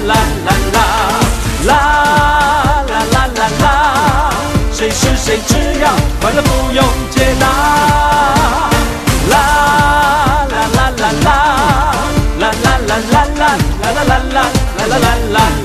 啦啦啦啦啦啦啦，谁是谁只要快乐不用解答。啦啦啦啦啦啦啦啦啦啦啦啦啦啦啦啦啦。